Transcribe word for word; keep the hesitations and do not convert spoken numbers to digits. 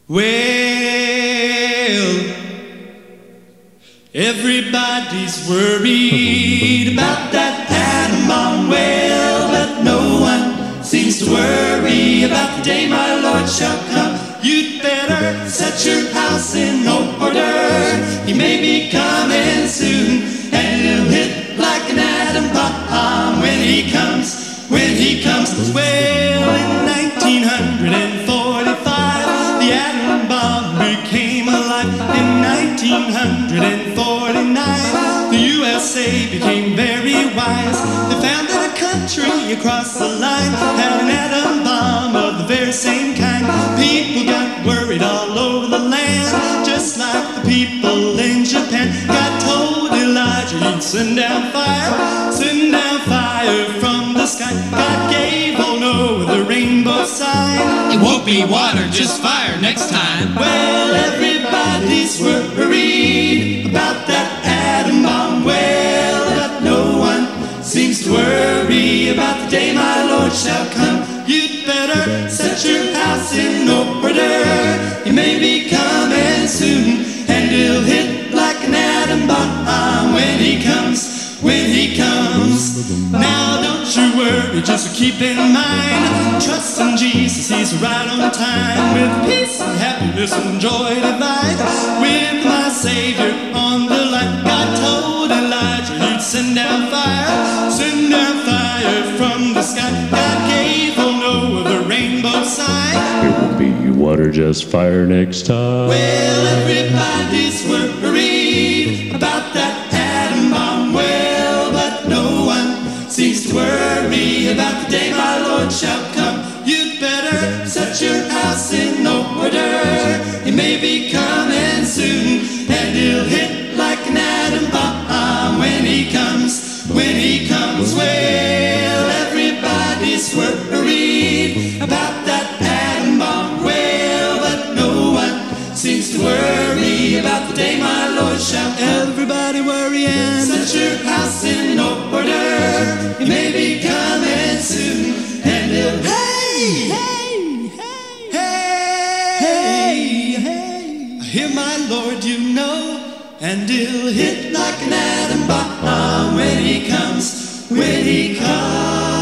Well, everybody's worried about that atom bomb. Well, but no one seems to worry about the day my Lord shall come. You'd better set your house in order. He may be coming soon, and he'll hit like an atom bomb when he comes, when he comes. Well, in nineteen forty-five, the atom bomb became alive. In nineteen forty-nine, the U S A became very wise. They found that a country across the line had an atom bomb of the very same kind. People got worried all over the land, just like the people in Japan. God told Elijah he'd send down fire, send down fire from the sky. God gave old Noah the rainbow sign. It won't be water, just fire next time. Well, everybody's worried about that atom bomb. Well, but no one seems to worry about the day my Lord shall come. You'd better set your house in order. He may be coming soon, and he'll hit like an atom bomb when he comes, when he comes. Now don't you worry, just keep in mind, trust in Jesus, he's right on time. With peace and happiness and joy divine, with my Savior on the line. God told Elijah he'd send down fire, send down fire from the sky. God gave old Noah the rainbow sign. It won't be water, just fire next time. Well, everybody's worried about that atom bomb. Well, but no one seems to worry about the day my Lord shall come. You'd better set your house in order. He may be coming soon, and he'll hit like an atom bomb when he comes, when he comes. Well, everybody's worried about that atom bomb. Well, but no one seems to worry about the day my Lord shall come. Everybody worrying, set your house in order. He may be coming soon, and he'll hey, hey, hey, hey, hey. I hear my Lord, you know, and he'll hit like an atom bomb when he comes, when he comes.